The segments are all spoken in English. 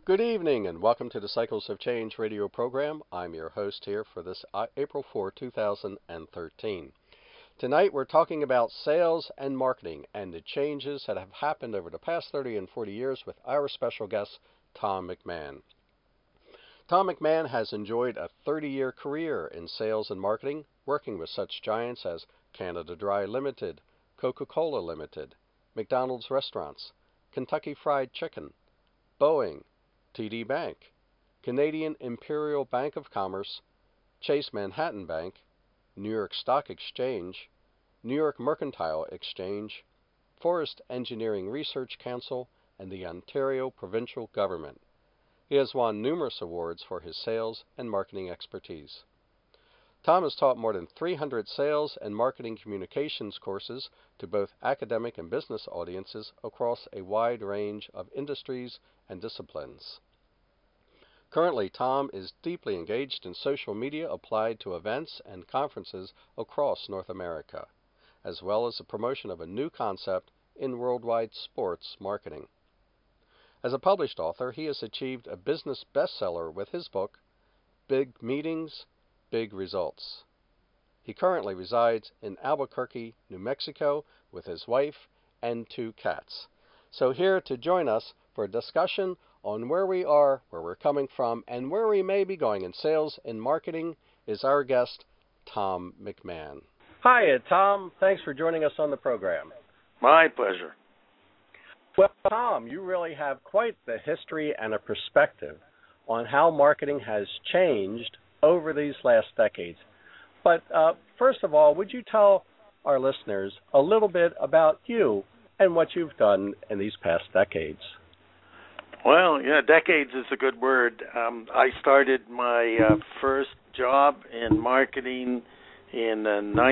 Good evening and welcome to the Cycles of Change radio program. I'm your host here for this April 4, 2013. Tonight we're talking about sales and marketing and the changes that have happened over the past 30 and 40 years with our special guest, Tom McMahon. Tom McMahon has enjoyed a 30-year career in sales and marketing, working with such giants as Canada Dry Limited, Coca-Cola Limited, McDonald's Restaurants, Kentucky Fried Chicken, Boeing, TD Bank, Canadian Imperial Bank of Commerce, Chase Manhattan Bank, New York Stock Exchange, New York Mercantile Exchange, Forest Engineering Research Council, and the Ontario Provincial Government. He has won numerous awards for his sales and marketing expertise. Tom has taught more than 300 sales and marketing communications courses to both academic and business audiences across a wide range of industries and disciplines. Currently, Tom is deeply engaged in social media applied to events and conferences across North America, as well as the promotion of a new concept in worldwide sports marketing. As a published author, he has achieved a business bestseller with his book, Big Meetings, Big Results. He currently resides in Albuquerque, New Mexico, with his wife and 2 cats. So here to join us for a discussion on where we are, where we're coming from, and where we may be going in sales and marketing is our guest, Tom McMahon. Hi, Tom. Thanks for joining us on the program. My pleasure. Well, Tom, you really have quite the history and a perspective on how marketing has changed over these last decades. But first of all, would you tell our listeners a little bit about you and what you've done in these past decades? Well, yeah, decades is a good word. I started my first job in marketing in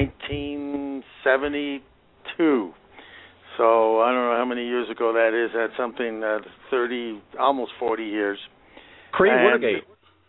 1972. So I don't know how many years ago that is. That's something 30, almost 40 years. Pre-Watergate.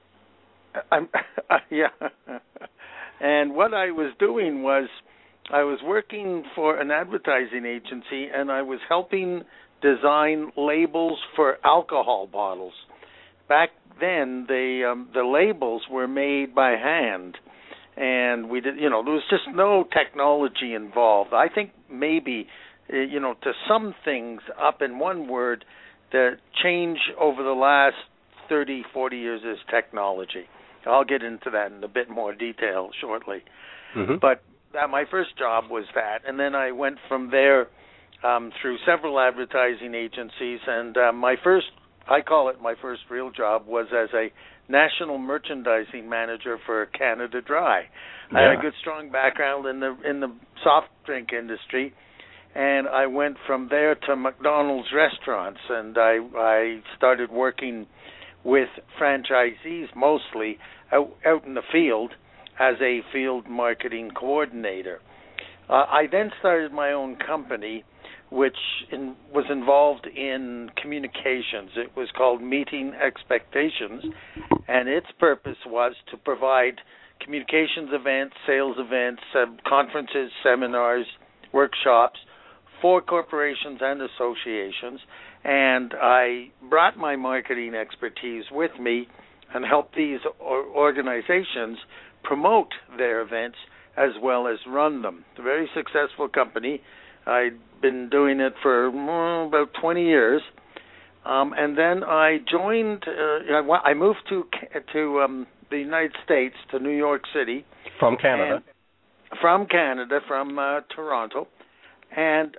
Yeah. And what I was doing was I was working for an advertising agency, and I was helping design labels for alcohol bottles. Back then, the labels were made by hand, and we did. There was just no technology involved. I think maybe, to sum things up in one word, the change over the last 30, 40 years is technology. I'll get into that in a bit more detail shortly. Mm-hmm. But my first job was that, and then I went from there through several advertising agencies, and my first real job was as a national merchandising manager for Canada Dry. Yeah. I had a good, strong background in the soft drink industry, and I went from there to McDonald's Restaurants, and I started working with franchisees mostly out in the field as a field marketing coordinator. I then started my own company, which was involved in communications. It was called Meeting Expectations, and its purpose was to provide communications events, sales events, conferences, seminars, workshops for corporations and associations. And I brought my marketing expertise with me and helped these organizations promote their events as well as run them. It's a very successful company. I'd been doing it for about 20 years. And then I joined, I moved to the United States, to New York City. From Canada? From Canada, from Toronto. And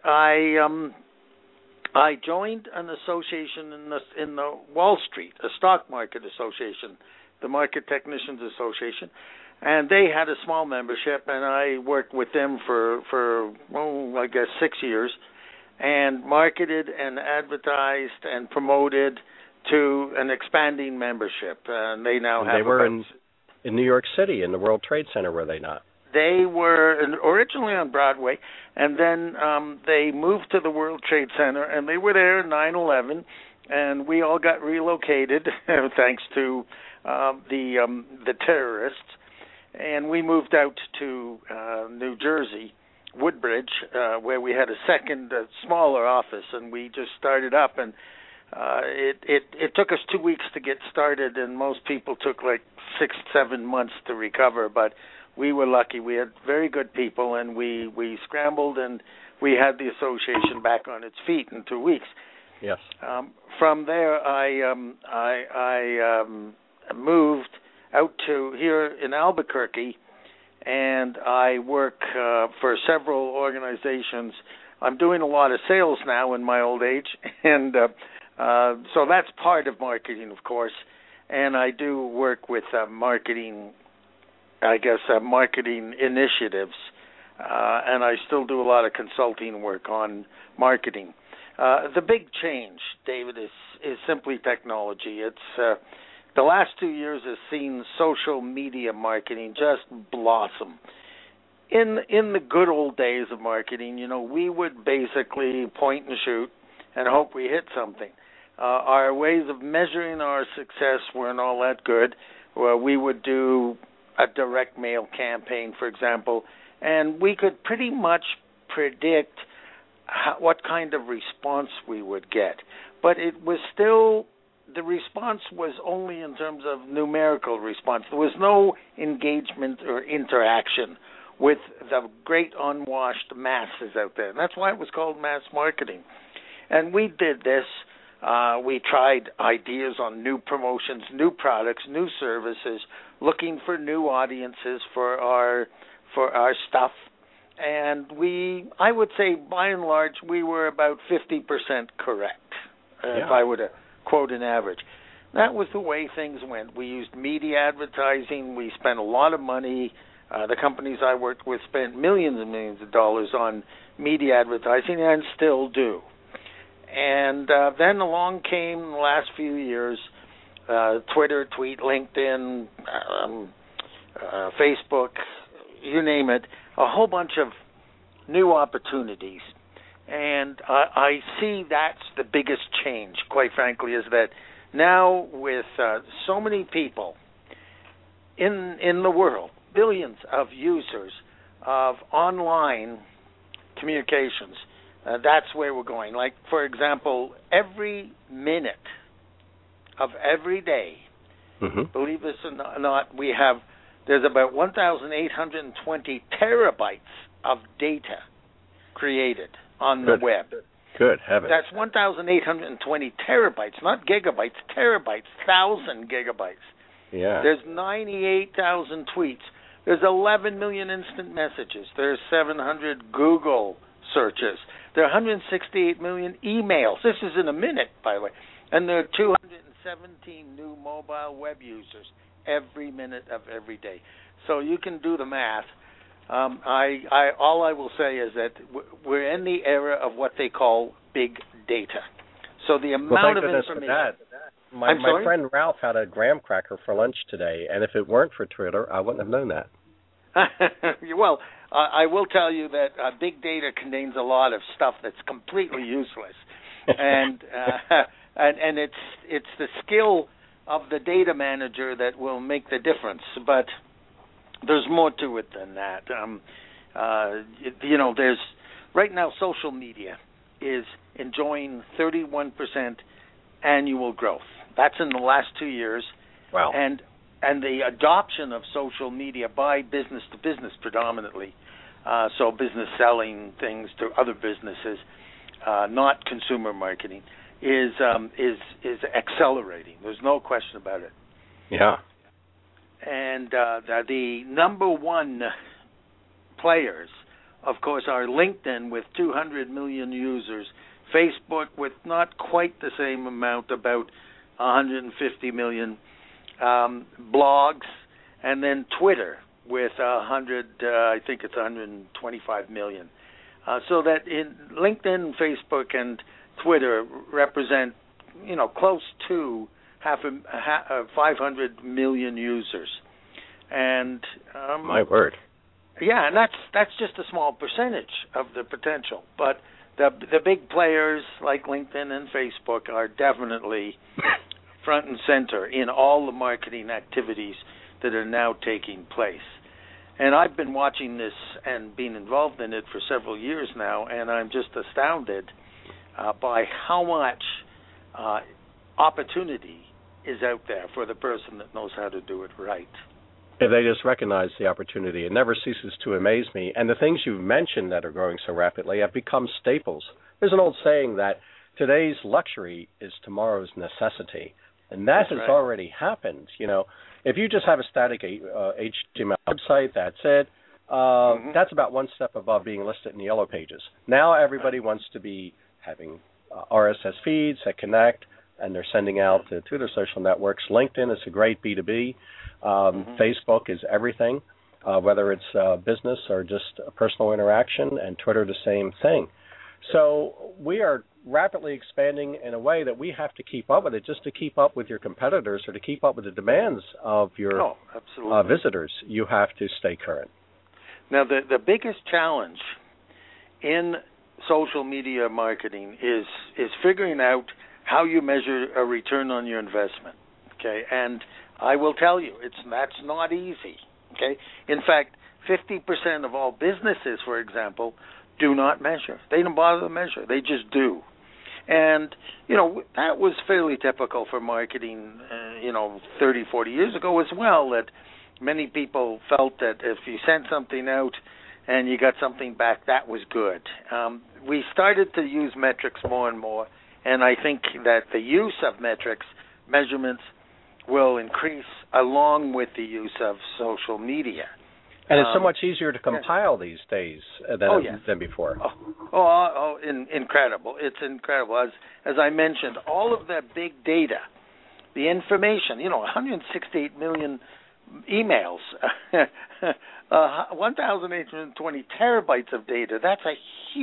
I joined an association in the Wall Street, a stock market association, the Market Technicians Association, and they had a small membership, and I worked with them for 6 years, and marketed and advertised and promoted to an expanding membership, and they now have. They were in New York City in the World Trade Center, were they not? They were originally on Broadway, and then they moved to the World Trade Center, and they were there in 9/11, and we all got relocated thanks to the terrorists, and we moved out to New Jersey, Woodbridge, where we had a second, smaller office, and we just started up, and it took us 2 weeks to get started, and most people took like 6-7 months to recover. But we were lucky. We had very good people, and we scrambled, and we had the association back on its feet in 2 weeks. Yes. From there, I moved out to here in Albuquerque, and I work for several organizations. I'm doing a lot of sales now in my old age, and so that's part of marketing, of course. And I do work with marketing initiatives, and I still do a lot of consulting work on marketing. The big change, David, is simply technology. It's the last 2 years has seen social media marketing just blossom. In the good old days of marketing, we would basically point and shoot and hope we hit something. Our ways of measuring our success weren't all that good. We would do a direct mail campaign, for example, and we could pretty much predict what kind of response we would get. But it was still, the response was only in terms of numerical response. There was no engagement or interaction with the great unwashed masses out there. And that's why it was called mass marketing. And we did this. We tried ideas on new promotions, new products, new services, looking for new audiences for our stuff. And I would say, by and large, we were about 50% correct, if I were to quote an average. That was the way things went. We used media advertising. We spent a lot of money. The companies I worked with spent millions and millions of dollars on media advertising and still do. And then along came the last few years, Twitter, LinkedIn, Facebook, you name it, a whole bunch of new opportunities. And I see that's the biggest change, quite frankly, is that now with so many people in the world, billions of users of online communications, that's where we're going. Like, for example, every minute of every day, believe this or not, there's about 1,820 terabytes of data created on the web. Good heavens. That's 1,820 terabytes, not gigabytes, terabytes, 1,000 gigabytes. Yeah. There's 98,000 tweets. There's 11 million instant messages. There's 700 Google searches. There are 168 million emails. This is in a minute, by the way. And there are 217 new mobile web users every minute of every day. So you can do the math. All I will say is that we're in the era of what they call big data. So the amount of information. My friend Ralph had a graham cracker for lunch today, and if it weren't for Twitter, I wouldn't have known that. Well, I will tell you that big data contains a lot of stuff that's completely useless, and it's the skill of the data manager that will make the difference. But there's more to it than that. There's right now social media is enjoying 31% annual growth. That's in the last 2 years. Wow. And the adoption of social media by business to business predominantly, so business selling things to other businesses, not consumer marketing, is accelerating. There's no question about it. Yeah. And the number one players, of course, are LinkedIn with 200 million users, Facebook with not quite the same amount, about 150 million, blogs, and then Twitter with 125 million. So that in LinkedIn, Facebook, and Twitter represent, close to 500 million users. And my word. Yeah, and that's just a small percentage of the potential. But the big players like LinkedIn and Facebook are definitely front and center in all the marketing activities that are now taking place. And I've been watching this and been involved in it for several years now, and I'm just astounded by how much opportunity is out there for the person that knows how to do it right. If they just recognize the opportunity, it never ceases to amaze me. And the things you've mentioned that are growing so rapidly have become staples. There's an old saying that today's luxury is tomorrow's necessity, and that has already happened. You know, if you just have a static HTML website, that's it. That's about one step above being listed in the yellow pages. Now everybody wants to be having RSS feeds that connect, and they're sending out to their social networks. LinkedIn is a great B2B. Facebook is everything, whether it's business or just a personal interaction, and Twitter the same thing. So we are rapidly expanding in a way that we have to keep up with it. Just to keep up with your competitors or to keep up with the demands of your visitors, you have to stay current. Now, the biggest challenge in social media marketing is figuring out how you measure a return on your investment. Okay, and I will tell you, that's not easy. Okay, in fact, 50% of all businesses, for example, do not measure. They don't bother to measure. They just do. And, you know, that was fairly typical for marketing, 30, 40 years ago as well, that many people felt that if you sent something out and you got something back, that was good. We started to use metrics more and more, and I think that the use of metrics, measurements, will increase along with the use of social media. And it's so much easier to compile these days than before. Incredible. It's incredible. As I mentioned, all of that big data, the information, 168 million emails, 1,820 terabytes of data. That's a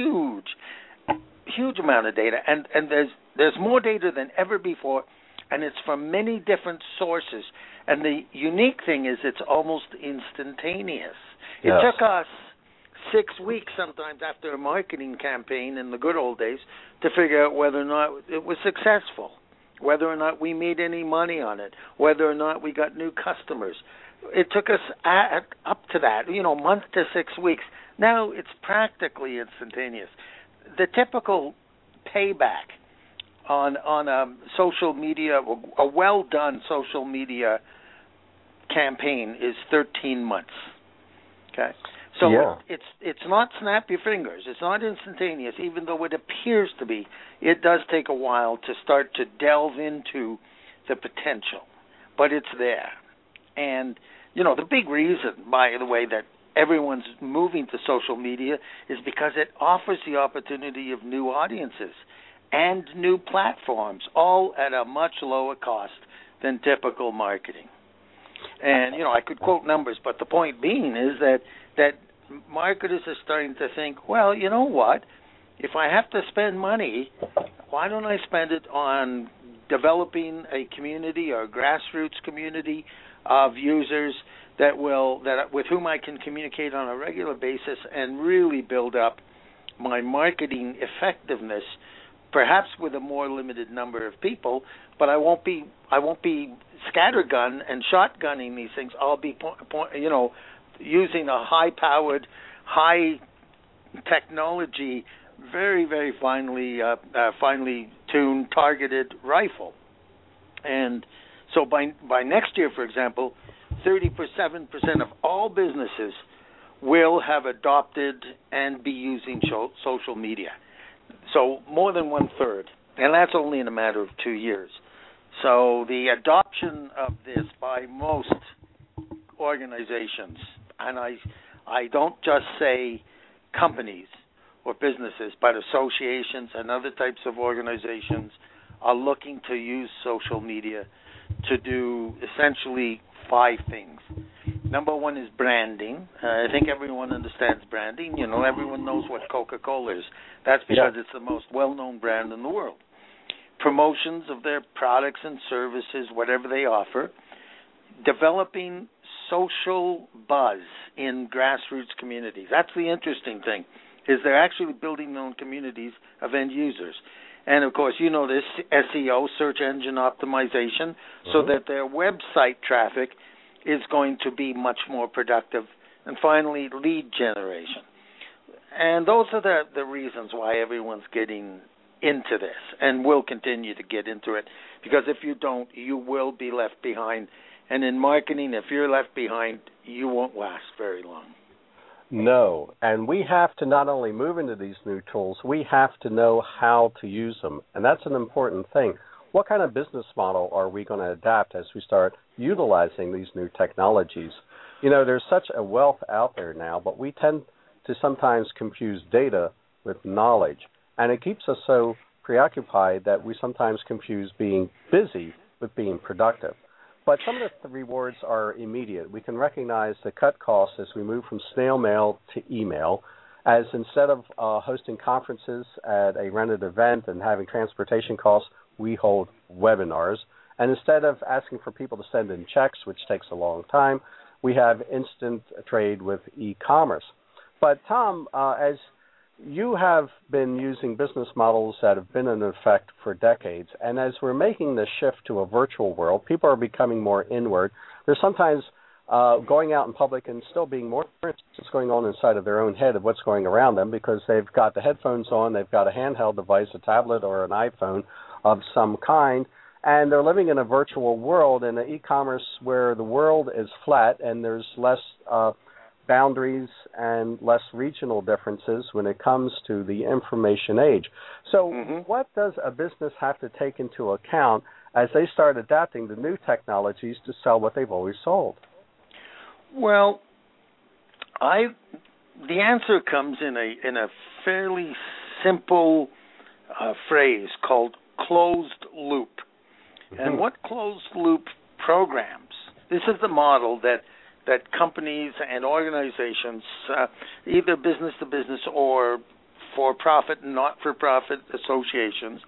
huge amount of data. And there's more data than ever before, and it's from many different sources. And the unique thing is it's almost instantaneous. It took us 6 weeks sometimes after a marketing campaign in the good old days to figure out whether or not it was successful, whether or not we made any money on it, whether or not we got new customers. It took us up to that, month to 6 weeks. Now it's practically instantaneous. The typical payback on social media, a well-done social media campaign is 13 months. Okay, so it's not snap your fingers. It's not instantaneous, even though it appears to be. It does take a while to start to delve into the potential, but it's there. And the big reason, by the way, that everyone's moving to social media is because it offers the opportunity of new audiences and new platforms, all at a much lower cost than typical marketing. And, I could quote numbers, but the point being is that marketers are starting to think, well, you know what? If I have to spend money, why don't I spend it on developing a community or a grassroots community of users with whom I can communicate on a regular basis and really build up my marketing effectiveness, perhaps with a more limited number of people, but I won't be scattergun and shotgunning these things. I'll be using a high-powered, high-technology, very, very finely tuned, targeted rifle. And so by next year, for example, 37% of all businesses will have adopted and be using social media. So more than 1/3, and that's only in a matter of 2 years. So the adoption of this by most organizations, and I don't just say companies or businesses, but associations and other types of organizations are looking to use social media to do essentially 5 things. Number one is branding. I think everyone understands branding. Everyone knows what Coca-Cola is. That's because it's the most well-known brand in the world. Promotions of their products and services, whatever they offer. Developing social buzz in grassroots communities. That's the interesting thing, is they're actually building their own communities of end users. And, of course, this, SEO, search engine optimization, so that their website traffic is going to be much more productive. And finally, lead generation. And those are the reasons why everyone's getting into this and will continue to get into it, because if you don't, you will be left behind. And in marketing, if you're left behind, you won't last very long. No, and we have to not only move into these new tools, we have to know how to use them, and that's an important thing. What kind of business model are we going to adapt as we start utilizing these new technologies? You know, there's such a wealth out there now, but we tend to sometimes confuse data with knowledge, and it keeps us so preoccupied that we sometimes confuse being busy with being productive. But some of the rewards are immediate. We can recognize the cut costs as we move from snail mail to email, as instead of hosting conferences at a rented event and having transportation costs, we hold webinars. And instead of asking for people to send in checks, which takes a long time, we have instant trade with e-commerce. But Tom, as you have been using business models that have been in effect for decades, and as we're making the shift to a virtual world, people are becoming more inward. They're sometimes going out in public and still being more interested in what's going on inside of their own head of what's going around them, because they've got the headphones on, they've got a handheld device, a tablet or an iPhone of some kind, and they're living in a virtual world, in an e-commerce where the world is flat and there's less boundaries and less regional differences when it comes to the information age. So what does a business have to take into account as they start adapting to new technologies to sell what they've always sold? Well, the answer comes in a fairly simple phrase called closed loop. And what closed loop programs, this is the model that companies and organizations, either business to business or for-profit and not-for-profit associations,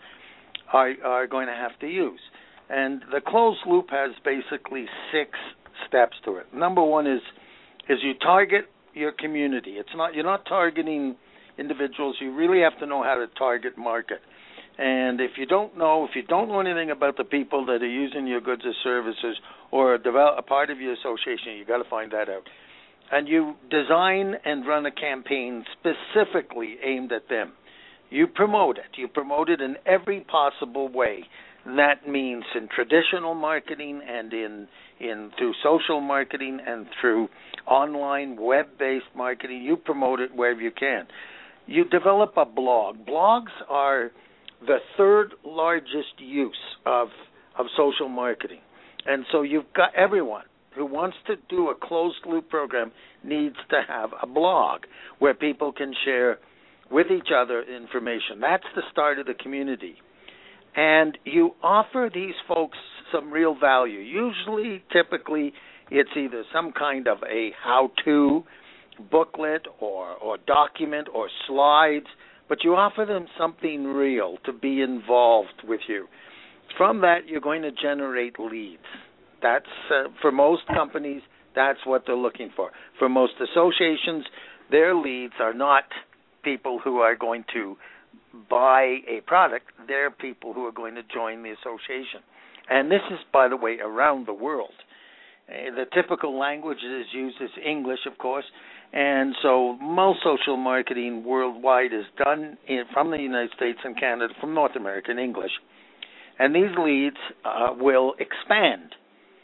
are going to have to use. And the closed loop has basically 6 steps to it. Number one is you target your community. You're not targeting individuals. You really have to know how to target market. And if you don't know anything about the people that are using your goods or services or a part of your association, you got to find that out. And you design and run a campaign specifically aimed at them. You promote it. You promote it in every possible way. That means in traditional marketing and in through social marketing and through online web-based marketing. You promote it wherever you can. You develop a blog. Blogs are the 3rd largest use of social marketing. And so you've got everyone who wants to do a closed-loop program needs to have a blog where people can share with each other information. That's the start of the community. And you offer these folks some real value. Usually, typically, it's either some kind of a how-to booklet or document or slides, but you offer them something real to be involved with you. From that, you're going to generate leads. That's for most companies, that's what they're looking for. For most associations, their leads are not people who are going to buy a product. They're people who are going to join the association. And this is, by the way, around the world. The typical language that is used is English, of course, and so most social marketing worldwide is done from the United States and Canada, from North America in English. And these leads will expand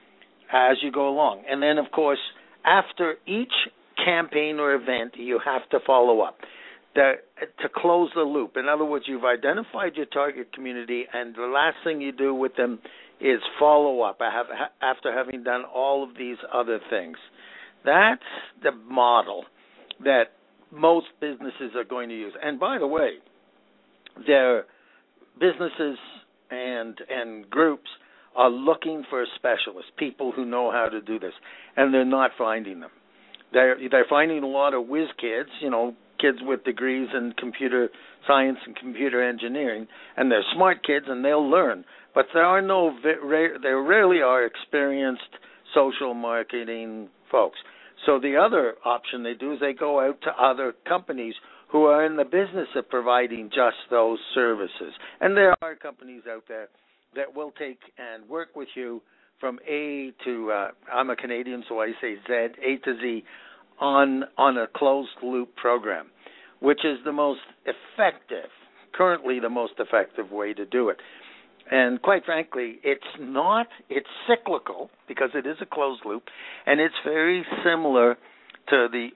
as you go along. And then, of course, after each campaign or event, you have to follow up to close the loop. In other words, you've identified your target community, and the last thing you do with them is follow up after having done all of these other things. That's the model that most businesses are going to use. And by the way, their businesses and groups are looking for specialists, people who know how to do this, and they're not finding them. They're finding a lot of whiz kids, kids with degrees in computer science and computer engineering, and they're smart kids and they'll learn. But there rarely are experienced social marketing folks. So the other option they do is they go out to other companies who are in the business of providing just those services. And there are companies out there that will take and work with you from A to, I'm a Canadian, so I say Z, A to Z, on a closed-loop program, which is the most effective currently the most effective way to do it. And quite frankly, it's cyclical because it is a closed loop, and it's very similar to the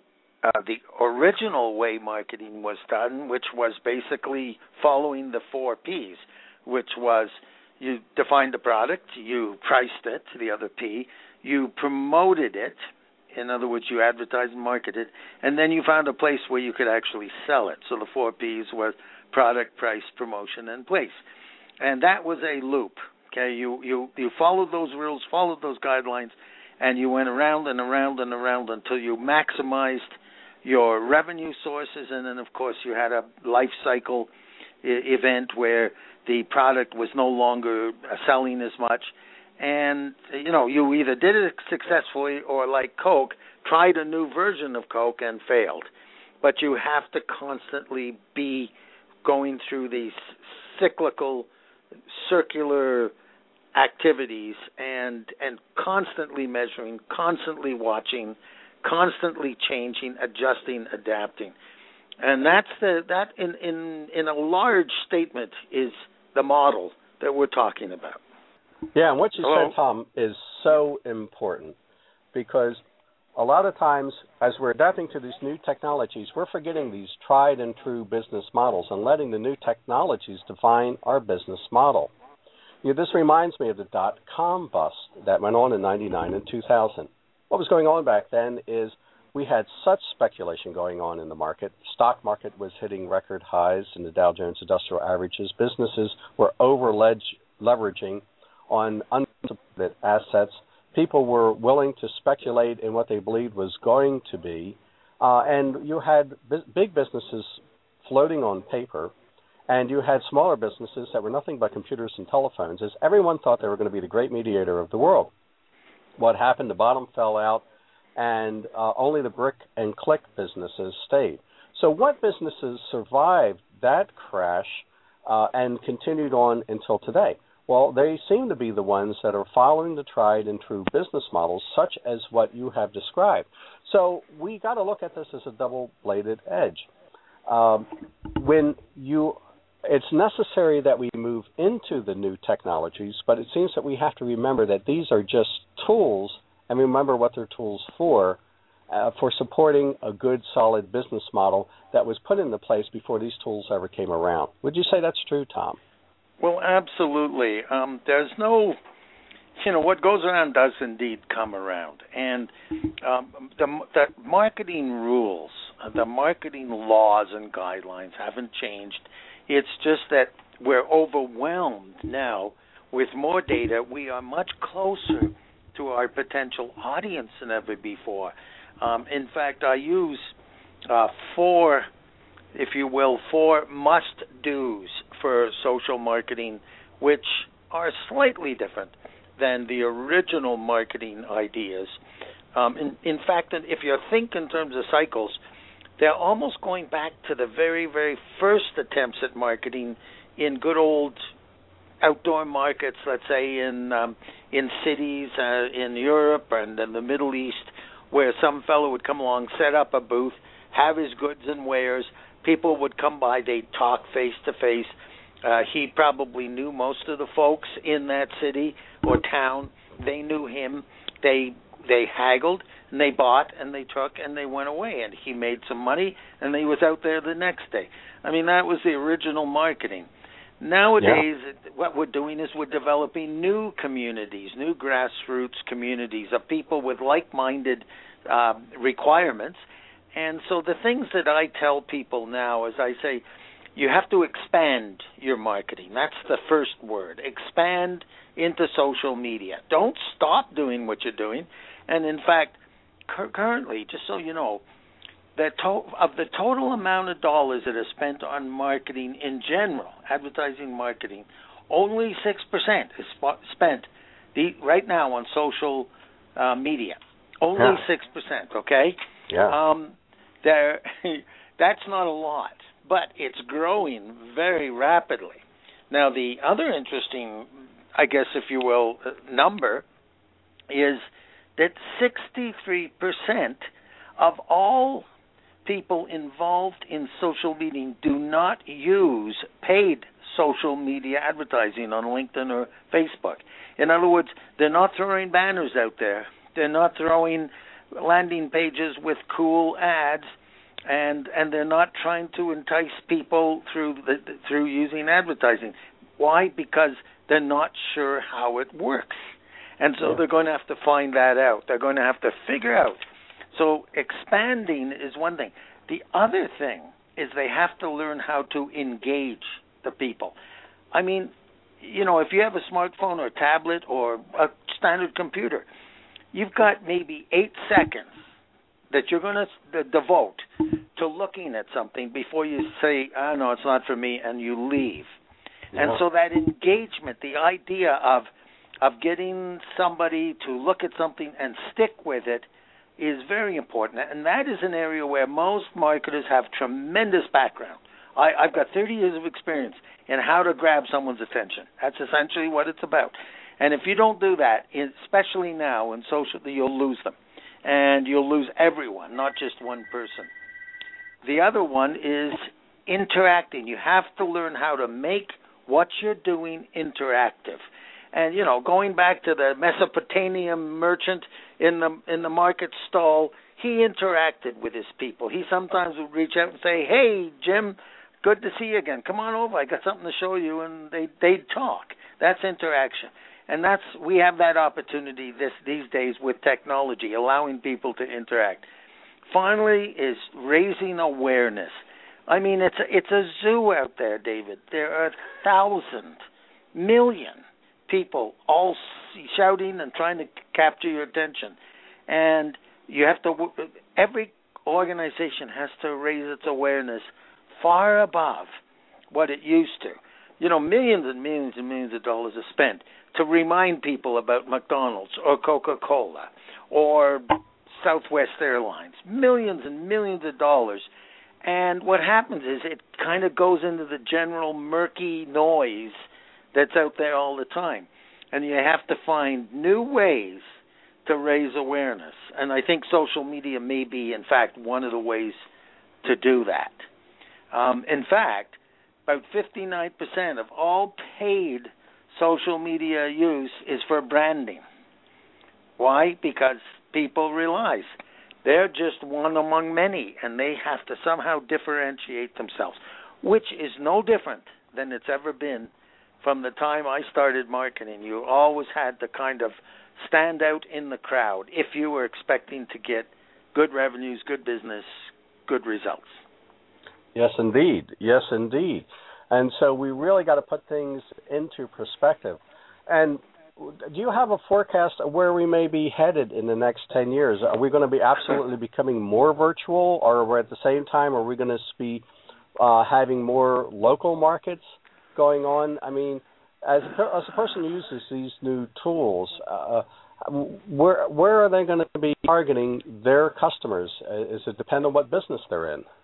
original way marketing was done, which was basically following the 4 Ps, which was you defined the product, you priced it, the other P, you promoted it, in other words, you advertised and marketed, and then you found a place where you could actually sell it. So the 4 Ps were product, price, promotion, and place. And that was a loop. Okay, you followed those rules, followed those guidelines, and you went around and around and around until you maximized your revenue sources, and then, of course, you had a life cycle event where the product was no longer selling as much. And, you either did it successfully or, like Coke, tried a new version of Coke and failed. But you have to constantly be going through these cyclical, circular activities and constantly measuring, constantly watching, constantly changing, adjusting, adapting. And that in a large statement is the model that we're talking about. Yeah, and what you said, Tom, is so important because a lot of times as we're adapting to these new technologies, we're forgetting these tried and true business models and letting the new technologies define our business model. This reminds me of the dot-com bust that went on in 99 and 2000. What was going on back then is we had such speculation going on in the market. Stock market was hitting record highs in the Dow Jones Industrial Averages. Businesses were over-leveraging on unsupported assets. People were willing to speculate in what they believed was going to be. And you had big businesses floating on paper, and you had smaller businesses that were nothing but computers and telephones, as everyone thought they were going to be the great mediator of the world. What happened? The bottom fell out, and only the brick and click businesses stayed. So what businesses survived that crash and continued on until today? Well, they seem to be the ones that are following the tried and true business models, such as what you have described. So we got to look at this as a double-bladed edge. It's necessary that we move into the new technologies, but it seems that we have to remember that these are just tools, and remember what they're tools for supporting a good, solid business model that was put into place before these tools ever came around. Would you say that's true, Tom? Well, absolutely. There's no, what goes around does indeed come around. And the marketing rules, the marketing laws and guidelines haven't changed. It's just that we're overwhelmed now with more data. We are much closer to our potential audience than ever before. In fact, I use four must-dos for social marketing, which are slightly different than the original marketing ideas. In fact, if you think in terms of cycles, they're almost going back to the very, very first attempts at marketing in good old outdoor markets, let's say in cities in Europe and in the Middle East, where some fellow would come along, set up a booth, have his goods and wares. People would come by, they'd talk face to face. He probably knew most of the folks in that city or town. They knew him. They haggled, and they bought, and they took, and they went away. And he made some money, and he was out there the next day. I mean, that was the original marketing. Nowadays, what we're doing is we're developing new communities, new grassroots communities of people with like-minded requirements. And so the things that I tell people now is I say, you have to expand your marketing. That's the first word. Expand into social media. Don't stop doing what you're doing. And in fact, currently, just so you know, of the total amount of dollars that are spent on marketing in general, advertising marketing, only 6% is spent right now on social media. Only 6%, okay? Yeah. That's not a lot, but it's growing very rapidly. Now, the other interesting, I guess, if you will, number is that 63% of all people involved in social media do not use paid social media advertising on LinkedIn or Facebook. In other words, they're not throwing banners out there. They're not throwing landing pages with cool ads, and they're not trying to entice people through using advertising. Why? Because they're not sure how it works. And so they're going to have to find that out. They're going to have to figure out. So expanding is one thing. The other thing is they have to learn how to engage the people. I mean, you know, if you have a smartphone or a tablet or a standard computer, you've got maybe 8 seconds that you're going to devote to looking at something before you say, no, it's not for me, and you leave. Yeah. And so that engagement, the idea of getting somebody to look at something and stick with it is very important. And that is an area where most marketers have tremendous background. I've got 30 years of experience in how to grab someone's attention. That's essentially what it's about. And if you don't do that, especially now in social, you'll lose them. And you'll lose everyone, not just one person. The other one is interacting. You have to learn how to make what you're doing interactive. And, you know, going back to the Mesopotamian merchant in the market stall, he interacted with his people. He sometimes would reach out and say, hey, Jim, good to see you again. Come on over. I got something to show you. And they'd talk. That's interaction. And we have that opportunity these days with technology, allowing people to interact. Finally is raising awareness. I mean, it's a zoo out there, David. There are 1,000 million people all shouting and trying to capture your attention. And you have to, every organization has to raise its awareness far above what it used to. You know, millions and millions and millions of dollars are spent to remind people about McDonald's or Coca-Cola or Southwest Airlines. Millions and millions of dollars. And what happens is it kind of goes into the general murky noise that's out there all the time. And you have to find new ways to raise awareness. And I think social media may be, in fact, one of the ways to do that. In fact, about 59% of all paid social media use is for branding. Why? Because people realize they're just one among many, and they have to somehow differentiate themselves, which is no different than it's ever been from the time I started marketing. You always had to kind of stand out in the crowd if you were expecting to get good revenues, good business, good results. Yes, indeed. Yes, indeed. And so we really got to put things into perspective. And do you have a forecast of where we may be headed in the next 10 years? Are we going to be absolutely becoming more virtual, or at the same time, are we going to be having more local markets going on? I mean, as a person who uses these new tools, where are they going to be targeting their customers? Does it depend on what business they're in?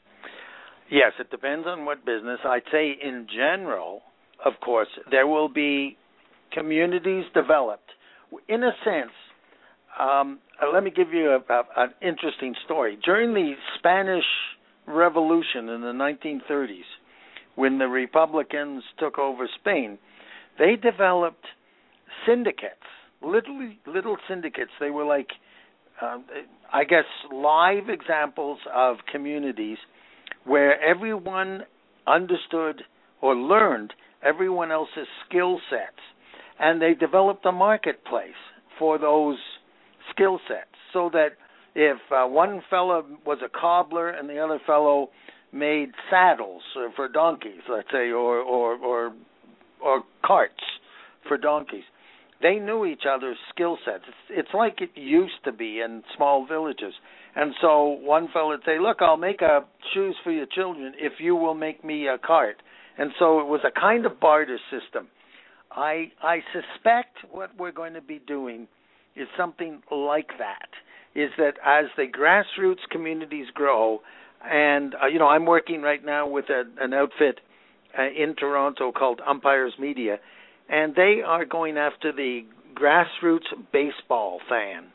Yes, it depends on what business. I'd say in general, of course, there will be communities developed. In a sense, let me give you an interesting story. During the Spanish Revolution in the 1930s, when the Republicans took over Spain, they developed syndicates, little syndicates. They were like, I guess, live examples of communities where everyone understood or learned everyone else's skill sets. And they developed a marketplace for those skill sets, so that if one fellow was a cobbler and the other fellow made saddles for donkeys, let's say, or carts for donkeys, they knew each other's skill sets. It's like it used to be in small villages. And so one fellow would say, look, I'll make shoes for your children if you will make me a cart. And so it was a kind of barter system. I suspect what we're going to be doing is something like that, is that as the grassroots communities grow, and, I'm working right now with an outfit in Toronto called Umpires Media, and they are going after the grassroots baseball fan.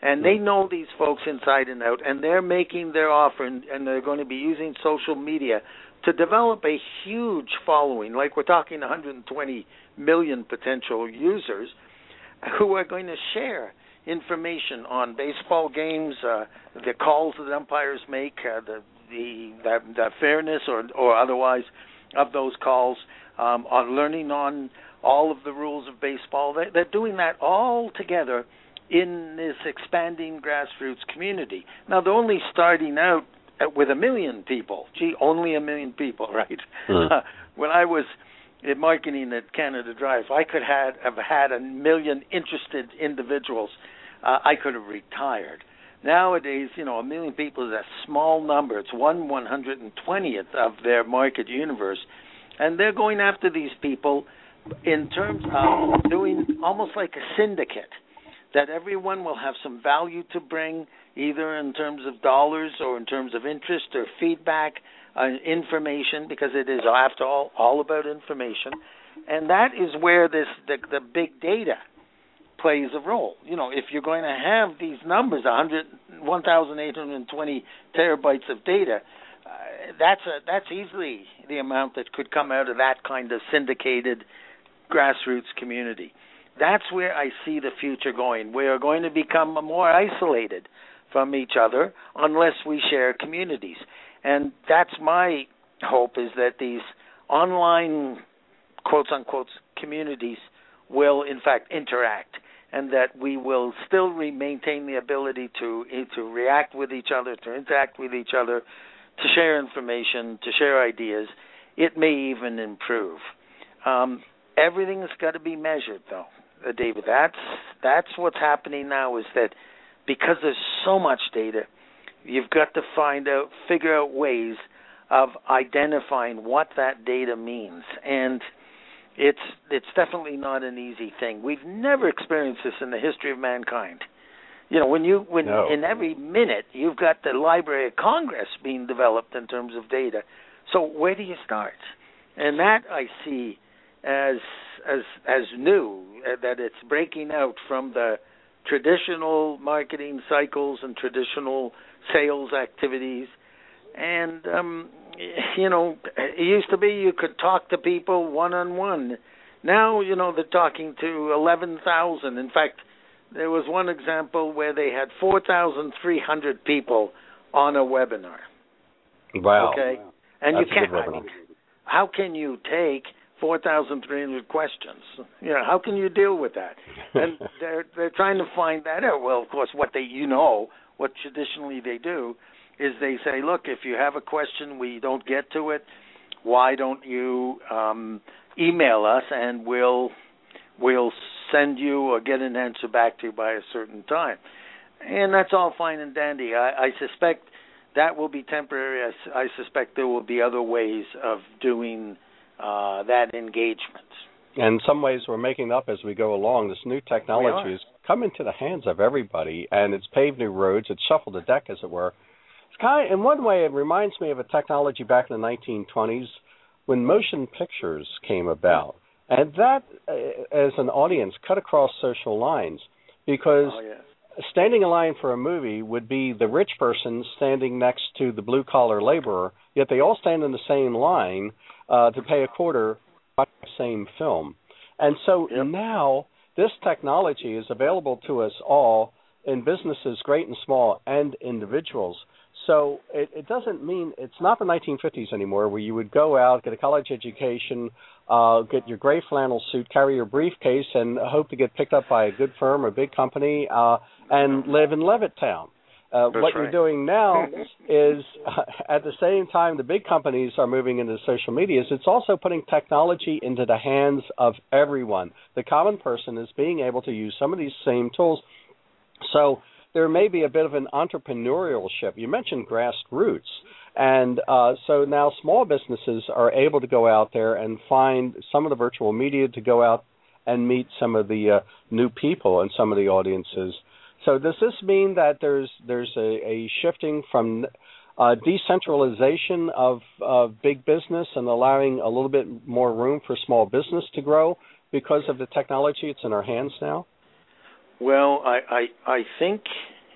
And they know these folks inside and out, and they're making their offer, and they're going to be using social media to develop a huge following. Like we're talking 120 million potential users who are going to share information on baseball games, the calls that umpires make, the fairness or otherwise of those calls, on learning on all of the rules of baseball. They're doing that all together in this expanding grassroots community. Now, they're only starting out with 1 million people. Gee, only 1 million people, right? Mm. When I was in marketing at Canada Dry, if I could have had 1 million interested individuals, I could have retired. Nowadays, 1 million people is a small number. It's 1/120th of their market universe. And they're going after these people in terms of doing almost like a syndicate, that everyone will have some value to bring, either in terms of dollars or in terms of interest or feedback, information, because it is, after all about information. And that is where the big data plays a role. If you're going to have these numbers, 1,820 terabytes of data, that's easily the amount that could come out of that kind of syndicated grassroots community. That's where I see the future going. We are going to become more isolated from each other unless we share communities. And that's my hope, is that these online, quotes-unquote, communities will, in fact, interact, and that we will still maintain the ability to react with each other, to interact with each other, to share information, to share ideas. It may even improve. Everything's got to be measured, though, David. That's what's happening now, is that because there's so much data, you've got to figure out ways of identifying what that data means. And it's definitely not an easy thing. We've never experienced this in the history of mankind. No. In every minute you've got the Library of Congress being developed in terms of data. So where do you start? And that I see as new, that it's breaking out from the traditional marketing cycles and traditional sales activities. And it used to be you could talk to people one-on-one. Now, they're talking to 11,000. In fact, there was one example where they had 4,300 people on a webinar. Wow. Okay? And that's you can't. How can you take 4,300 questions? How can you deal with that? And they're trying to find that out. Well, of course, what traditionally they do is they say, look, if you have a question, we don't get to it, why don't you email us, and we'll send you or get an answer back to you by a certain time. And that's all fine and dandy. I suspect that will be temporary. I suspect there will be other ways of doing that engagement. And in some ways we're making up as we go along. This new technology has come into the hands of everybody, and it's paved new roads. It's shuffled the deck, as it were. It's in one way, it reminds me of a technology back in the 1920s when motion pictures came about. And that, as an audience, cut across social lines, because standing in line for a movie would be the rich person standing next to the blue-collar laborer, yet they all stand in the same line to pay a quarter to watch the same film. And so now this technology is available to us all in businesses, great and small, and individuals. So it doesn't mean, it's not the 1950s anymore, where you would go out, get a college education, get your gray flannel suit, carry your briefcase, and hope to get picked up by a good firm or big company and live in Levittown. What you're doing now is, at the same time the big companies are moving into social medias, it's also putting technology into the hands of everyone. The common person is being able to use some of these same tools. So there may be a bit of an entrepreneurial shift. You mentioned grassroots. And so now small businesses are able to go out there and find some of the virtual media to go out and meet some of the new people and some of the audiences. So does this mean that there's a shifting from decentralization of big business and allowing a little bit more room for small business to grow because of the technology? It's in our hands now? Well, I think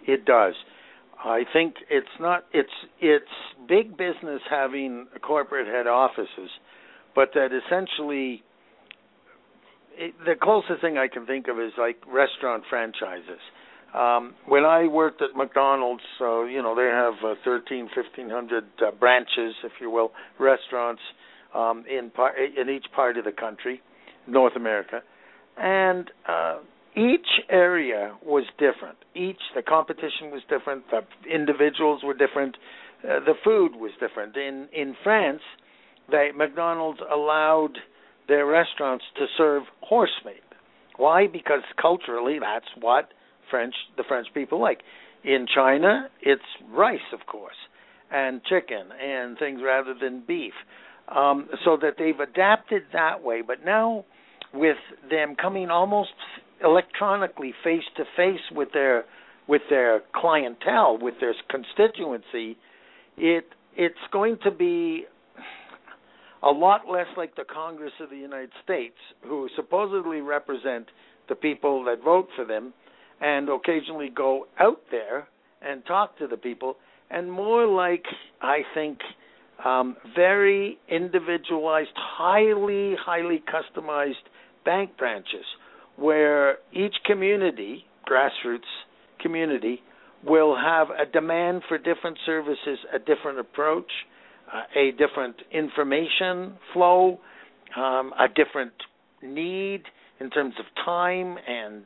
It does. I think it's big business having corporate head offices, but that essentially the closest thing I can think of is like restaurant franchises. When I worked at McDonald's, they have 1,500 branches, if you will, restaurants in each part of the country, North America, and each area was different. The competition was different. The individuals were different. The food was different. In France, McDonald's allowed their restaurants to serve horse meat. Why? Because culturally, that's what the French people like. In China, it's rice, of course, and chicken and things rather than beef. So that they've adapted that way. But now, with them coming almost electronically face to face with their clientele, with their constituency, it's going to be a lot less like the Congress of the United States, who supposedly represent the people that vote for them and occasionally go out there and talk to the people, and more like, I think, very individualized, highly customized bank branches, where each community, grassroots community, will have a demand for different services, a different approach, a different information flow, a different need in terms of time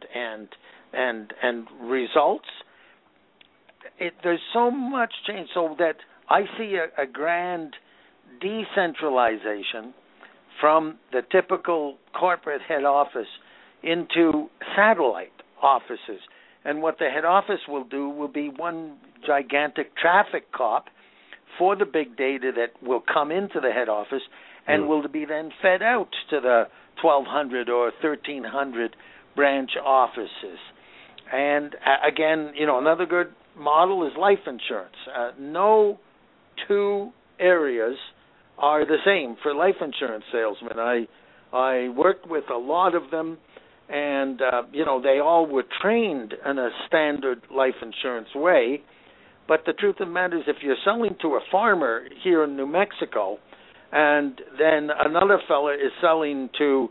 and results. There's so much change, so that I see a grand decentralization from the typical corporate head office into satellite offices. And what the head office will do will be one gigantic traffic cop for the big data that will come into the head office and will be then fed out to the 1,200 or 1,300 branch offices. And again, another good model is life insurance. No two areas are the same for life insurance salesmen. I worked with a lot of them, and they all were trained in a standard life insurance way. But the truth of the matter is, if you're selling to a farmer here in New Mexico, and then another fella is selling to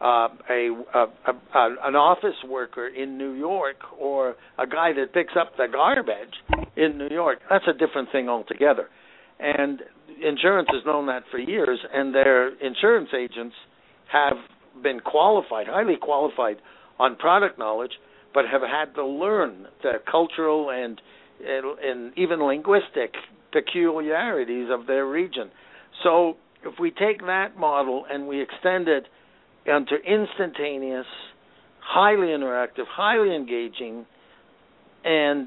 an office worker in New York, or a guy that picks up the garbage in New York, that's a different thing altogether. And insurance has known that for years, and their insurance agents have been qualified, highly qualified on product knowledge, but have had to learn the cultural and even linguistic peculiarities of their region. So if we take that model and we extend it into instantaneous, highly interactive, highly engaging, and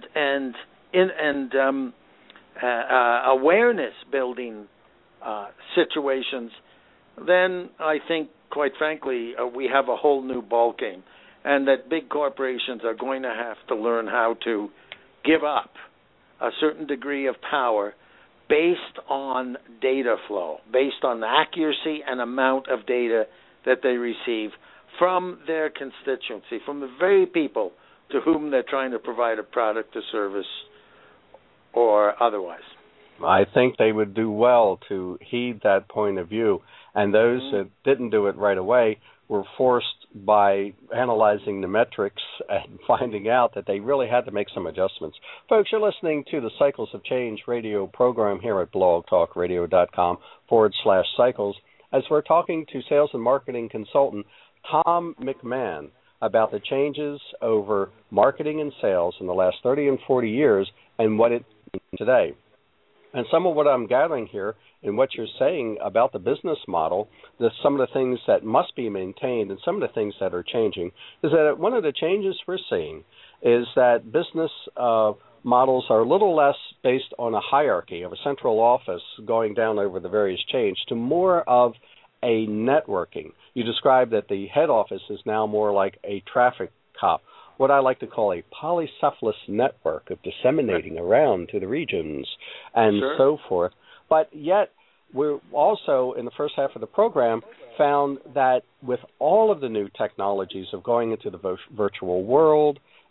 awareness building situations, then I think, quite frankly, we have a whole new ballgame, and that big corporations are going to have to learn how to give up a certain degree of power based on data flow, based on the accuracy and amount of data that they receive from their constituency, from the very people to whom they're trying to provide a product or service or otherwise. I think they would do well to heed that point of view, and those that didn't do it right away were forced by analyzing the metrics and finding out that they really had to make some adjustments. Folks, you're listening to the Cycles of Change radio program here at blogtalkradio.com/cycles, as we're talking to sales and marketing consultant Tom McMahon about the changes over marketing and sales in the last 30 and 40 years and what it means today. And some of what I'm gathering here in what you're saying about the business model, some of the things that must be maintained and some of the things that are changing, is that one of the changes we're seeing is that business models are a little less based on a hierarchy of a central office going down over the various chains to more of a networking. You described that the head office is now more like a traffic cop, what I like to call a polycephalous network of disseminating around to the regions and so forth. But yet, we're also, in the first half of the program, found that with all of the new technologies of going into the virtual world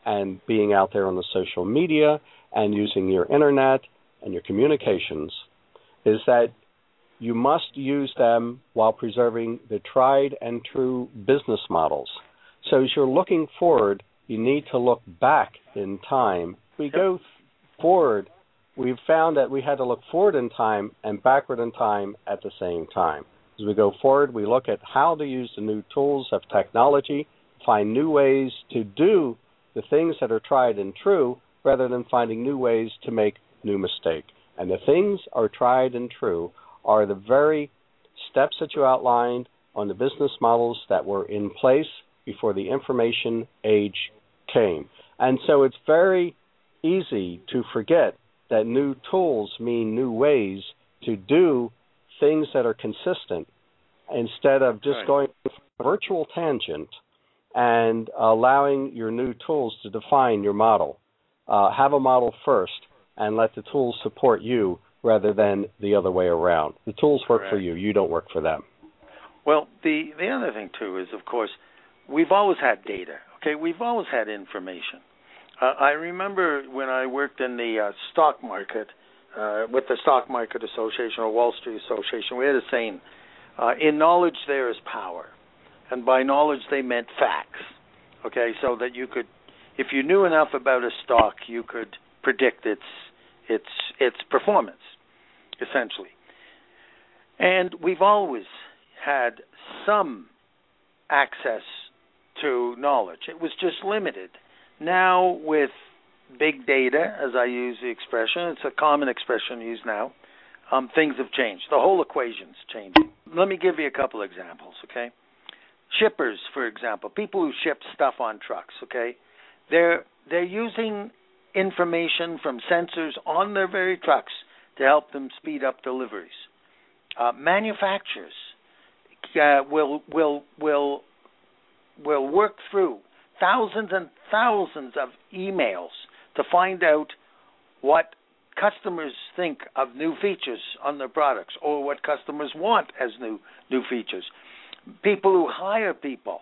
and being out there on the social media and using your internet and your communications is that you must use them while preserving the tried and true business models. So as you're looking forward, you need to look back in time. We go forward. We've found that we had to look forward in time and backward in time at the same time. As we go forward, we look at how to use the new tools of technology, find new ways to do the things that are tried and true rather than finding new ways to make new mistakes. And the things are tried and true are the very steps that you outlined on the business models that were in place before the information age came. And so it's very easy to forget that new tools mean new ways to do things that are consistent instead of just going a virtual tangent and allowing your new tools to define your model. Have a model first and let the tools support you rather than the other way around. The tools work for you. You don't work for them. Well, the other thing, too, is, of course, we've always had data. Okay, we've always had information. I remember when I worked in the stock market with the Stock Market Association or Wall Street Association, we had a saying, in knowledge there is power. And by knowledge they meant facts. Okay, so that you could, if you knew enough about a stock, you could predict its performance, essentially. And we've always had some access to knowledge. It was just limited. Now with big data, as I use the expression, it's a common expression used now, things have changed. The whole equation's changing. Let me give you a couple examples, okay? Shippers, for example, people who ship stuff on trucks, okay? They're using information from sensors on their very trucks to help them speed up deliveries. Manufacturers will work through thousands and thousands of emails to find out what customers think of new features on their products or what customers want as new features. People who hire people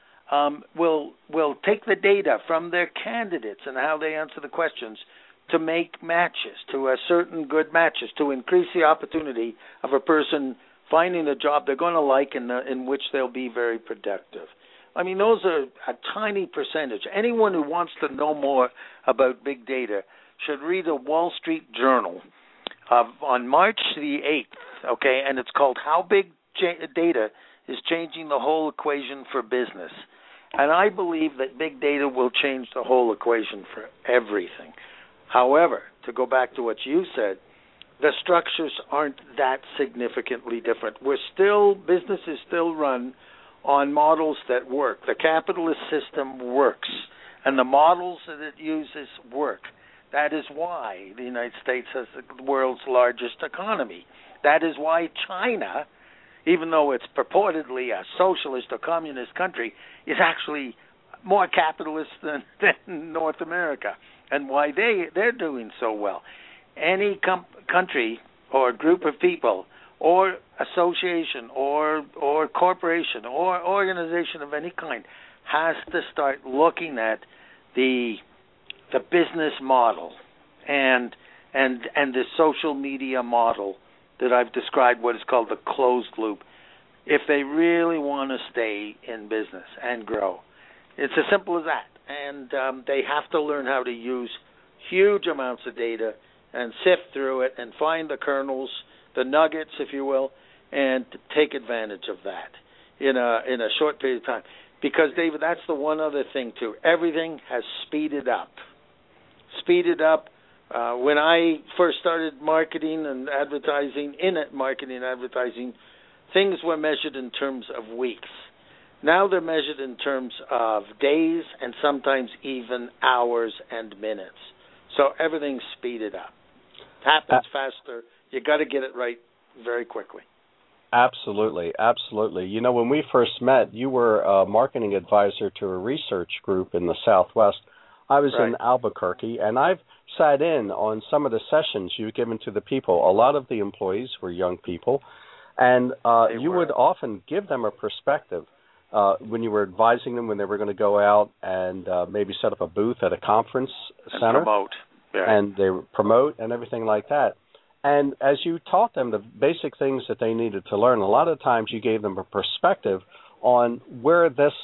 will take the data from their candidates and how they answer the questions to make matches, to a certain good matches, to increase the opportunity of a person finding a job they're going to like and in which they'll be very productive. I mean, those are a tiny percentage. Anyone who wants to know more about big data should read a Wall Street Journal on March the 8th, okay, and it's called How Big Data is Changing the Whole Equation for Business. And I believe that big data will change the whole equation for everything. However, to go back to what you said, the structures aren't that significantly different. Business is still run on models that work. The capitalist system works, and the models that it uses work. That is why the United States has the world's largest economy. That is why China, even though it's purportedly a socialist or communist country, is actually more capitalist than North America, and why they're doing so well. Any country or group of people or association or corporation or organization of any kind has to start looking at the business model and the social media model that I've described, what is called the closed loop, if they really want to stay in business and grow. It's as simple as that. And they have to learn how to use huge amounts of data and sift through it and find the kernels, the nuggets, if you will, and to take advantage of that in a short period of time. Because, David, that's the one other thing, too. Everything has speeded up. When I first started marketing and advertising, things were measured in terms of weeks. Now they're measured in terms of days and sometimes even hours and minutes. So everything's speeded up. It happens faster. You got to get it right very quickly. Absolutely. You know, when we first met, you were a marketing advisor to a research group in the Southwest. I was in Albuquerque, and I've sat in on some of the sessions you've given to the people. A lot of the employees were young people, and you would often give them a perspective when you were advising them when they were going to go out and maybe set up a booth at a conference center. And promote. Yeah. And they promote and everything like that. And as you taught them the basic things that they needed to learn, a lot of times you gave them a perspective on where this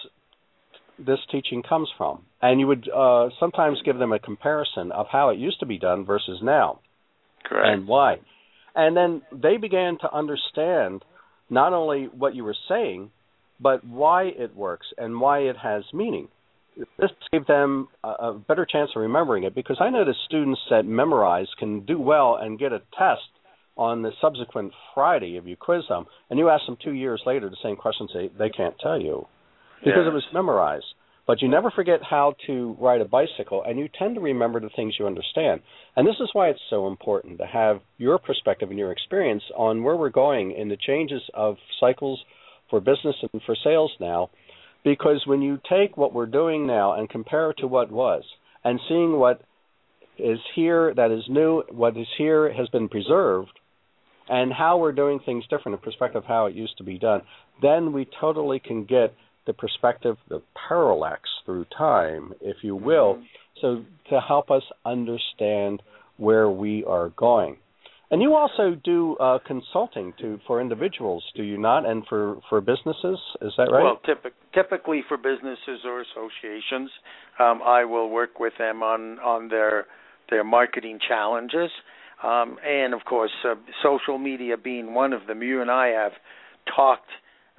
teaching comes from. And you would sometimes give them a comparison of how it used to be done versus now. Correct. And why. And then they began to understand not only what you were saying, but why it works and why it has meaning. This gave them a better chance of remembering it, because I know the students that memorize can do well and get a test on the subsequent Friday if you quiz them, and you ask them 2 years later the same questions, they can't tell you because it was memorized. But you never forget how to ride a bicycle, and you tend to remember the things you understand. And this is why it's so important to have your perspective and your experience on where we're going in the changes of cycles for business and for sales now, because when you take what we're doing now and compare it to what was, and seeing what is here that is new, what is here has been preserved, and how we're doing things different in perspective of how it used to be done, then we totally can get the perspective, the parallax through time, if you will, so to help us understand where we are going. And you also do consulting for individuals, do you not, and for businesses? Is that right? Well, typically for businesses or associations, I will work with them on their marketing challenges. And, of course, social media being one of them. You and I have talked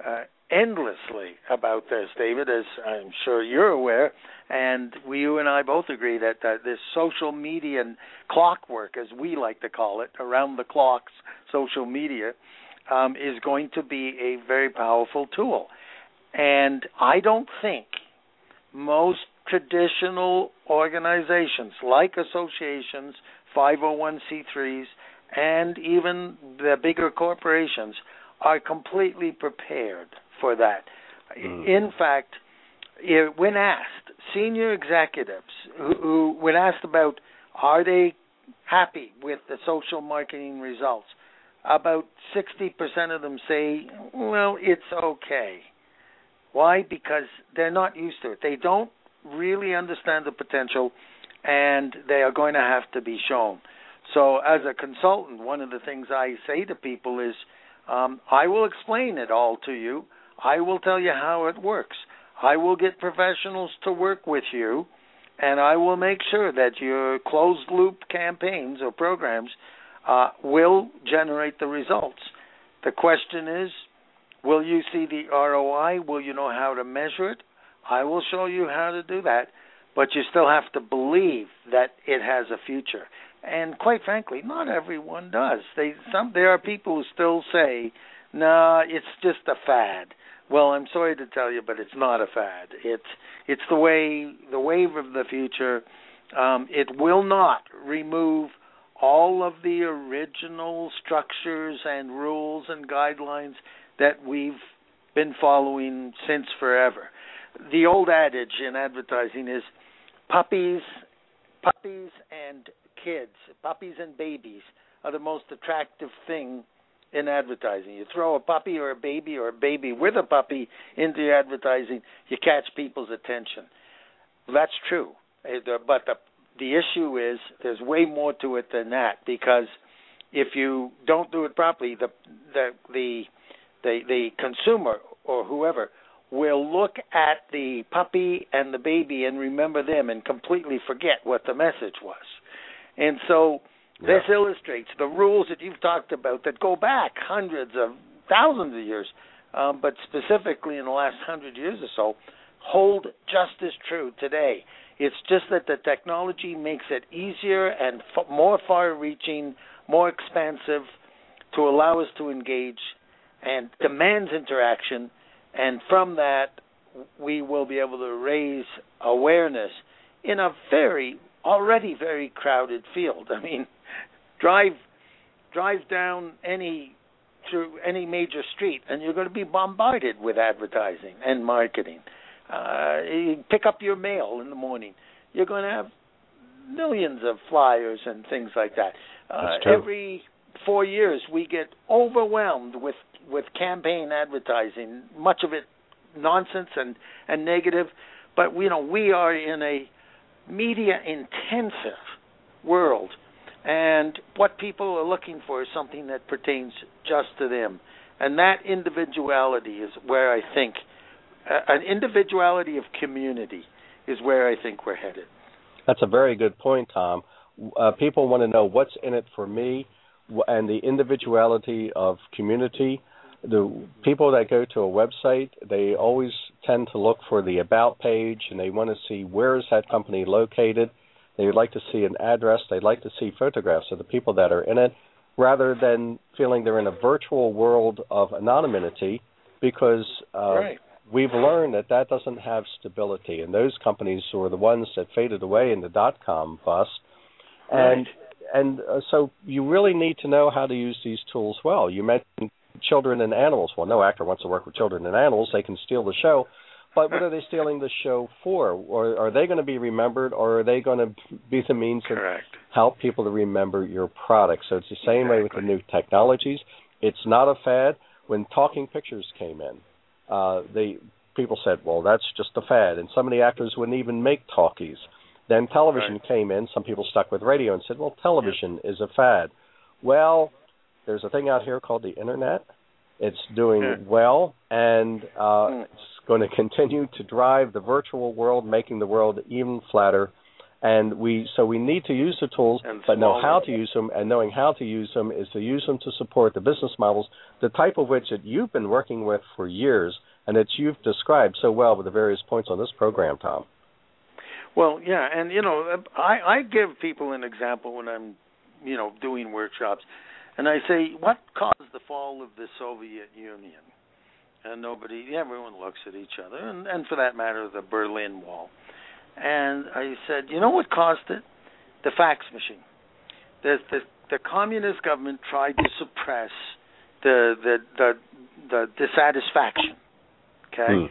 endlessly about this, David, as I'm sure you're aware, and you and I both agree that this social media and clockwork, as we like to call it, around the clocks, social media, is going to be a very powerful tool. And I don't think most traditional organizations like associations, 501c3s, and even the bigger corporations are completely prepared for that. In fact, when asked, senior executives who when asked about are they happy with the social marketing results, about 60% of them say, well, it's okay. Why? Because they're not used to it. They don't really understand the potential, and they are going to have to be shown. So as a consultant, one of the things I say to people is, I will explain it all to you. I will tell you how it works. I will get professionals to work with you, and I will make sure that your closed-loop campaigns or programs will generate the results. The question is, will you see the ROI? Will you know how to measure it? I will show you how to do that, but you still have to believe that it has a future. And quite frankly, not everyone does. There are people who still say, "No, it's just a fad." Well, I'm sorry to tell you, but it's not a fad. It's the wave of the future. It will not remove all of the original structures and rules and guidelines that we've been following since forever. The old adage in advertising is puppies and kids, puppies and babies are the most attractive thing in advertising. You throw a puppy or a baby with a puppy into your advertising, you catch people's attention. That's true. But the issue is there's way more to it than that, because if you don't do it properly, the consumer or whoever will look at the puppy and the baby and remember them and completely forget what the message was. And so this illustrates the rules that you've talked about that go back hundreds of thousands of years, but specifically in the last 100 years or so, hold just as true today. It's just that the technology makes it easier and more far-reaching, more expansive to allow us to engage and demands interaction, and from that we will be able to raise awareness in a already very crowded field. I mean, drive down through any major street, and you're going to be bombarded with advertising and marketing. You pick up your mail in the morning, you're going to have millions of flyers and things like that. Every 4 years, we get overwhelmed with campaign advertising, much of it nonsense and negative. But we are in a media intensive world, and what people are looking for is something that pertains just to them. And that individuality is where I think an individuality of community is where I think we're headed. That's a very good point, Tom. People want to know what's in it for me, and the individuality of community. The people that go to a website, they always tend to look for the About page, and they want to see where is that company located. They would like to see an address. They'd like to see photographs of the people that are in it, rather than feeling they're in a virtual world of anonymity, because we've learned that doesn't have stability. And those companies were the ones that faded away in the dot-com bust. And so you really need to know how to use these tools well. You mentioned children and animals. Well, no actor wants to work with children and animals. They can steal the show. But what are they stealing the show for? Or are they going to be remembered, or are they going to be the means to help people to remember your product? So it's the same way with the new technologies. It's not a fad. When talking pictures came in, people said, well, that's just a fad. And some of the actors wouldn't even make talkies. Then television came in. Some people stuck with radio and said, well, television is a fad. Well, there's a thing out here called the Internet. It's doing well, and it's going to continue to drive the virtual world, making the world even flatter. And we need to use the tools, but know how to use them. And knowing how to use them is to use them to support the business models, the type of which that you've been working with for years, and that you've described so well with the various points on this program, Tom. Well, yeah, and I give people an example when I'm, doing workshops, and I say, what caused the fall of the Soviet Union? And everyone looks at each other, and for that matter, the Berlin Wall. And I said, you know what caused it? The fax machine. The communist government tried to suppress the dissatisfaction. Okay,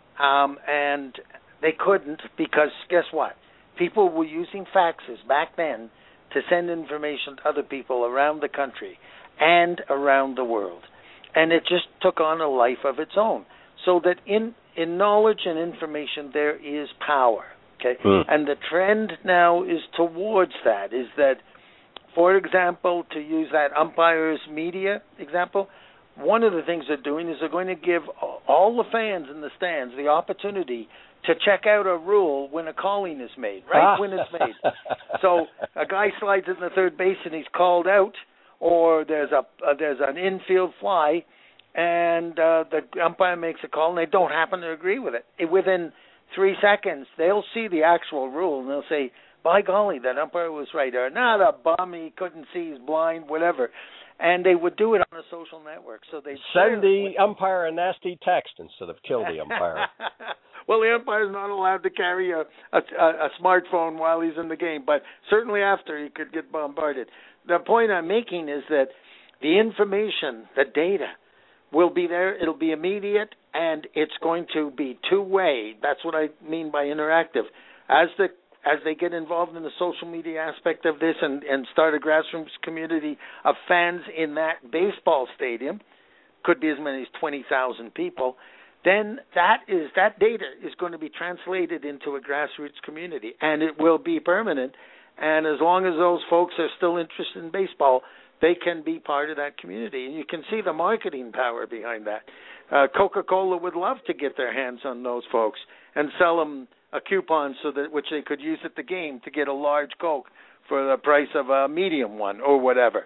and they couldn't, because guess what? People were using faxes back then to send information to other people around the country and around the world. And it just took on a life of its own. So that in knowledge and information there is power. Okay? And the trend now is towards that, is that, for example, to use that Umpires Media example, one of the things they're doing is they're going to give all the fans in the stands the opportunity to check out a rule when a calling is made, right when it's made. So a guy slides in the third base and he's called out, or there's an infield fly, and the umpire makes a call and they don't happen to agree with it. Within 3 seconds, they'll see the actual rule and they'll say, by golly, that umpire was right. Or, not a bum, he couldn't see, he's blind, whatever. And they would do it on a social network. So they send the umpire a nasty text instead of kill the umpire. Well, the umpire's not allowed to carry a smartphone while he's in the game, but certainly after he could get bombarded. The point I'm making is that the information, the data, will be there. It'll be immediate, and it's going to be two-way. That's what I mean by interactive. As they get involved in the social media aspect of this and start a grassroots community of fans in that baseball stadium, could be as many as 20,000 people, then that data is going to be translated into a grassroots community, and it will be permanent. And as long as those folks are still interested in baseball, they can be part of that community. And you can see the marketing power behind that. Coca-Cola would love to get their hands on those folks and sell them a coupon which they could use at the game to get a large Coke for the price of a medium one or whatever.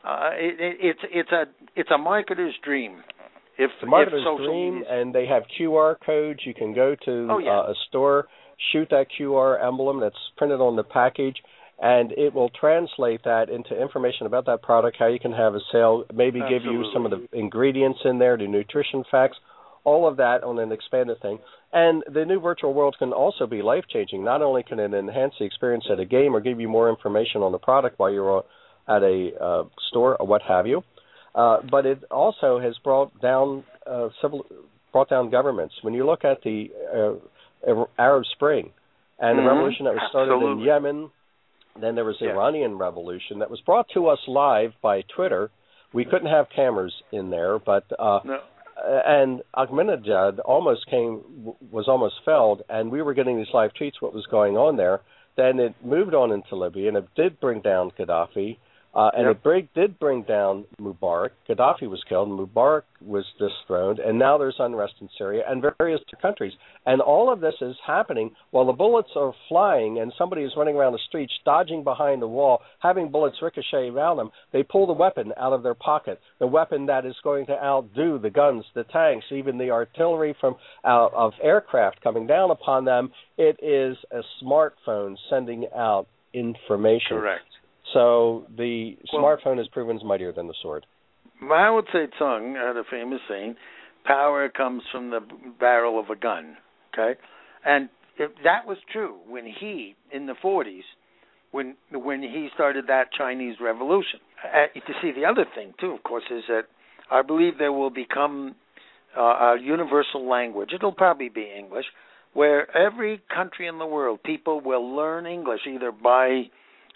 It's a marketer's dream. It's a marketer's dream, and they have QR codes. You can go to a store, shoot that QR emblem that's printed on the package, and it will translate that into information about that product, how you can have a sale, maybe give you some of the ingredients in there, the nutrition facts, all of that on an expanded thing. And the new virtual world can also be life-changing. Not only can it enhance the experience at a game or give you more information on the product while you're at a store or what have you, but it also has brought down governments. When you look at the Arab Spring and the revolution that was started in Yemen, then there was the Iranian Revolution that was brought to us live by Twitter. We couldn't have cameras in there, but and Ahmadinejad was almost felled, and we were getting these live tweets what was going on there. Then it moved on into Libya, and it did bring down Gaddafi, and it did bring down Mubarak. Gaddafi was killed, and Mubarak was dethroned, and now there's unrest in Syria and various countries. And all of this is happening while the bullets are flying and somebody is running around the streets, dodging behind the wall, having bullets ricochet around them. They pull the weapon out of their pocket, the weapon that is going to outdo the guns, the tanks, even the artillery of aircraft coming down upon them. It is a smartphone sending out information. Correct. So the smartphone has proven mightier than the sword. Mao Zedong had a famous saying, power comes from the barrel of a gun, okay? And that was true when he, in the 40s, when he started that Chinese revolution. You see, the other thing, too, of course, is that I believe there will become a universal language. It'll probably be English, where every country in the world, people will learn English either by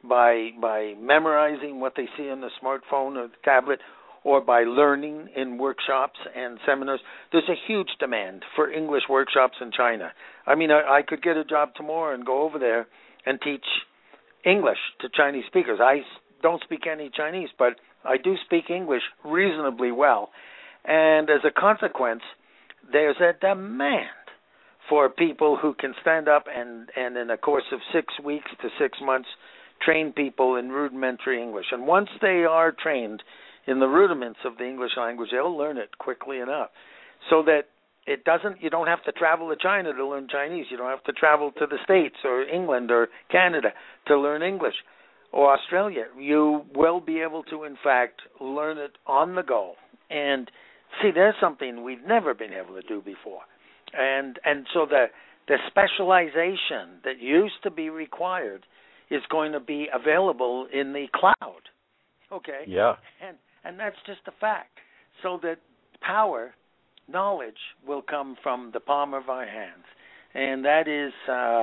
memorizing what they see on the smartphone or the tablet, or by learning in workshops and seminars. There's a huge demand for English workshops in China. I mean, I could get a job tomorrow and go over there and teach English to Chinese speakers. I don't speak any Chinese, but I do speak English reasonably well. And as a consequence, there's a demand for people who can stand up and in a course of 6 weeks to 6 months, train people in rudimentary English. And once they are trained in the rudiments of the English language, they'll learn it quickly enough. So that you don't have to travel to China to learn Chinese. You don't have to travel to the States or England or Canada to learn English, or Australia. You will be able to, in fact, learn it on the go. And see, there's something we've never been able to do before. And so the specialization that used to be required is going to be available in the cloud. Okay? Yeah. And that's just a fact. So that power, knowledge, will come from the palm of our hands. And that is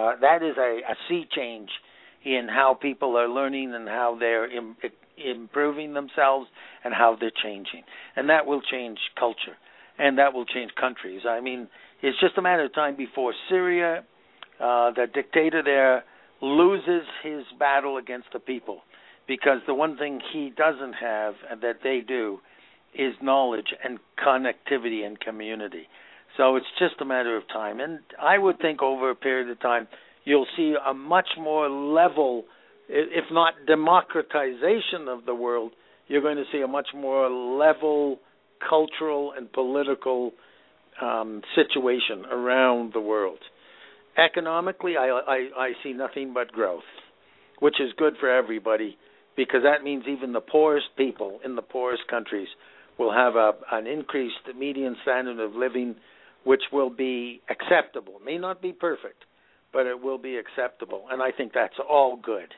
a sea change in how people are learning and how they're improving themselves and how they're changing. And that will change culture. And that will change countries. I mean, it's just a matter of time before Syria, the dictator there, loses his battle against the people, because the one thing he doesn't have and that they do is knowledge and connectivity and community. So it's just a matter of time. And I would think over a period of time you'll see a much more level, if not democratization of the world, you're going to see a much more level cultural and political situation around the world. Economically, I see nothing but growth, which is good for everybody, because that means even the poorest people in the poorest countries will have an increased median standard of living, which will be acceptable. It may not be perfect, but it will be acceptable, and I think that's all good.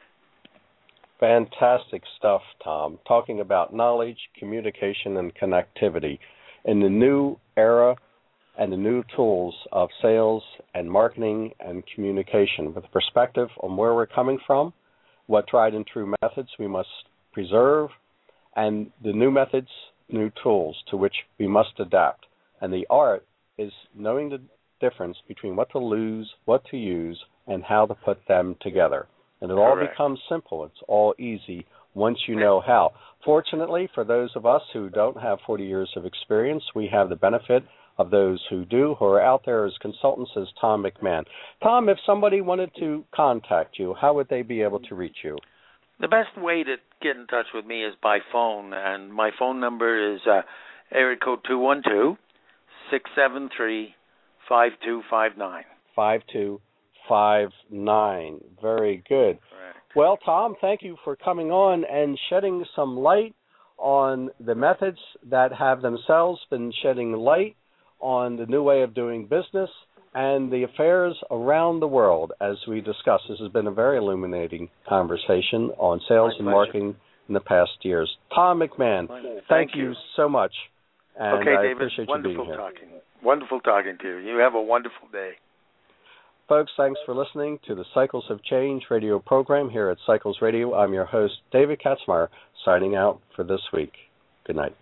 Fantastic stuff, Tom. Talking about knowledge, communication, and connectivity in the new era and the new tools of sales and marketing and communication, with a perspective on where we're coming from, what tried and true methods we must preserve, and the new methods, new tools to which we must adapt. And the art is knowing the difference between what to lose, what to use, and how to put them together. And it all becomes simple. It's all easy once you know how. Fortunately, for those of us who don't have 40 years of experience, we have the benefit of those who do, who are out there as consultants, as Tom McMahon. Tom, if somebody wanted to contact you, how would they be able to reach you? The best way to get in touch with me is by phone, and my phone number is area code 212-673-5259. 5259. Very good. Correct. Well, Tom, thank you for coming on and shedding some light on the methods that have themselves been shedding light on the new way of doing business and the affairs around the world, as we discussed. This has been a very illuminating conversation on sales and marketing in the past years. Tom McMahon, thank you so much. And okay, I David, appreciate you being here. Wonderful talking to you. You have a wonderful day. Folks, thanks for listening to the Cycles of Change radio program here at Cycles Radio. I'm your host, David Katzmaier, signing out for this week. Good night.